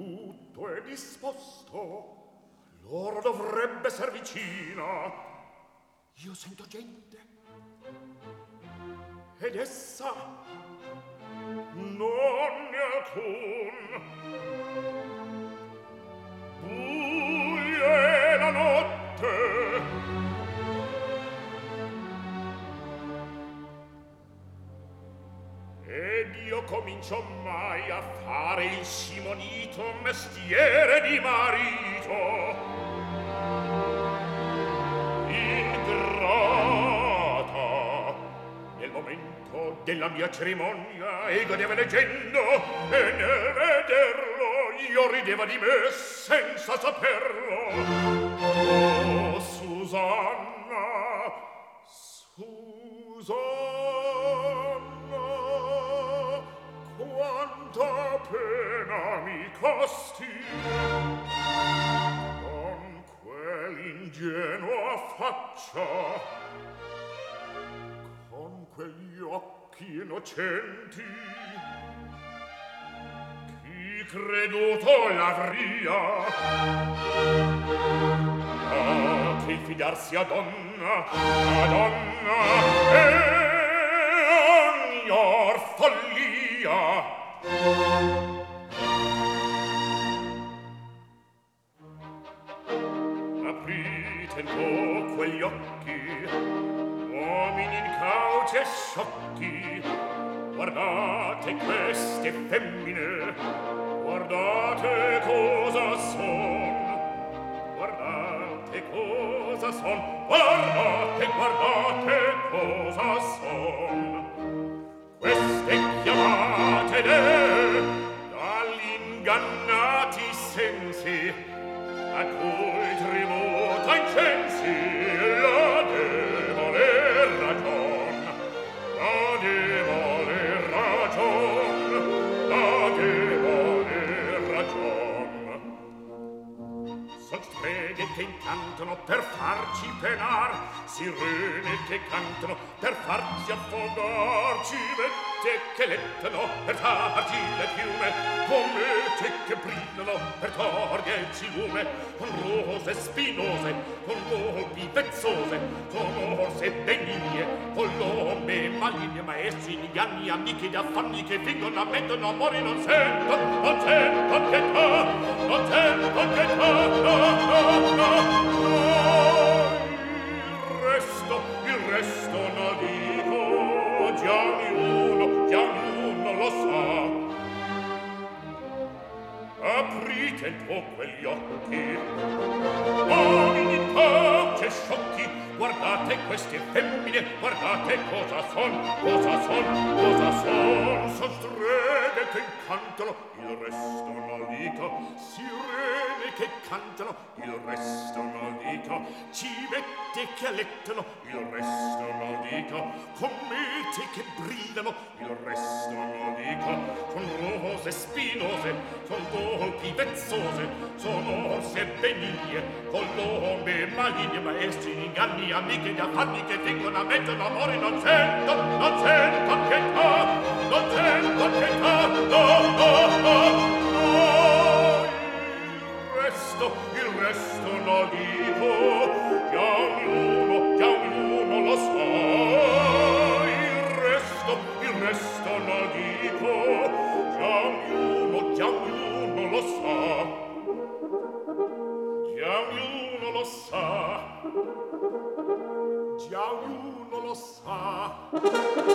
tutto è disposto, l'ora dovrebbe ser vicina. Io sento gente, ed essa non ne alcun. Buia è la notte, ed io comincio mai a fare il simonito mestiere di marito. Ingrata, nel momento della mia cerimonia ego deve leggendo, e nel vederlo io rideva di me senza saperlo. Oh, Susanna, Susanna, quanta pena mi costi con quell'ingenua faccia, con quegli occhi innocenti. Chi creduto l'avria? Ah, che fidarsi a donna è ognor follia. Aprite un po' quegli occhi, uomini incauti e sciocchi, guardate queste femmine, guardate cosa son, guardate cosa son, guardate, guardate cosa son. Queste chiamate dagli ingannati sensi, a cui tributa incensi la debole ragion, la debole ragion, la debole ragion. Son streghe che incantano per farci penar, sirene che cantano per farci affogar, civette che lettano per farci le piume, comete che brillano per toglierci il lume, con rose spinose, con volpi vezzose, con orse benigne, con lombe maligne, maestri, inganni, amiche ed affanni che fingono, ammettono amori, non sento pietà, non sento pietà, no, no, no, no. Il resto non dico, già ognuno lo sa. Aprite un po' quegli occhi, uomini incauti e sciocchi, guardate queste femmine, guardate cosa son, son streghe che incantano, il resto non dico, sirene che cantano, il resto non dico, civette che alettano, il resto non dico, comete che brillano, il resto non dico, con rose spinose, con volpi vezzose, sono orse benigne, con lombe maligne, maestri, inganni, amiche ed affanni che vengono a mettono amore, non sento pietà, non sento pietà, no, no, no, no. Il resto no dico, già ognuno lo sa. Il resto no dico, già ognuno lo sa. Già ognuno lo sa. Già ognuno lo sa.